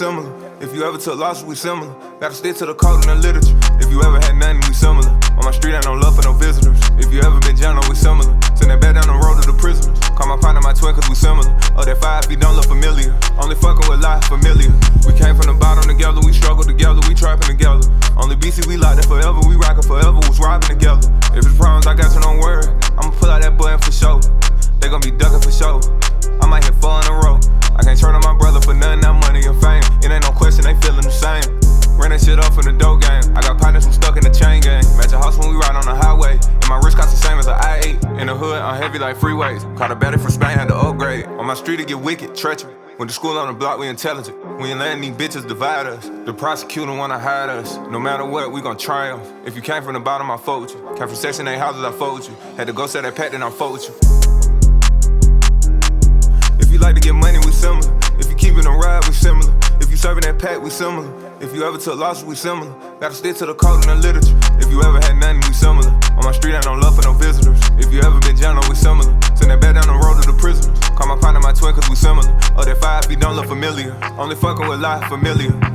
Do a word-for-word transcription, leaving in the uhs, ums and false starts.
similar. If you ever took losses, we similar. Gotta stick to the code and the literature. If you ever had nothing, we similar. On my street, ain't no love for no visitors. If you ever been jailed, we similar. Send that back down the road to the prisoners. Call my partner my twin, cause we similar. Oh, that five feet don't look familiar. Only fucking with life familiar. We came from the bottom together, we struggled together, we trapping together. Only B C, we locked it forever, we rockin' forever, was robbing together. If it's problems, I got you, don't worry. I'ma pull out that button for sure. They gon' be ducking for sure. I might hit four in a row. I can't turn on my brother for nothing, that money and fame. It ain't no question, they feeling the same. Ran that shit up in the dope game. I got partners who stuck in the chain gang. Match a house when we ride on the highway. And my wrist cost the same as an I eight. In the hood, I'm heavy like freeways. Caught a baddie from Spain, had to upgrade. On my street, it get wicked, treacherous. Went to school on the block, we intelligent. We ain't letting these bitches divide us. The prosecutor wanna hide us. No matter what, we gon' triumph. If you came from the bottom, I fought with you. Came from Section eight houses, I fought with you. Had to go sell that pack, then I fought with you. If you like to get money, we similar. If you keepin' a ride, we similar. If you serving that pack, we similar. If you ever took losses, we similar. Gotta stick to the code and the literature. If you ever had nothing, we similar. On my street, ain't no love for no visitors. If you ever been jailed, we similar. Send that back down the road to the prisoners. Call my partner my twin, cause we similar. Oh, that five feet don't look familiar. Only fucking with life familiar.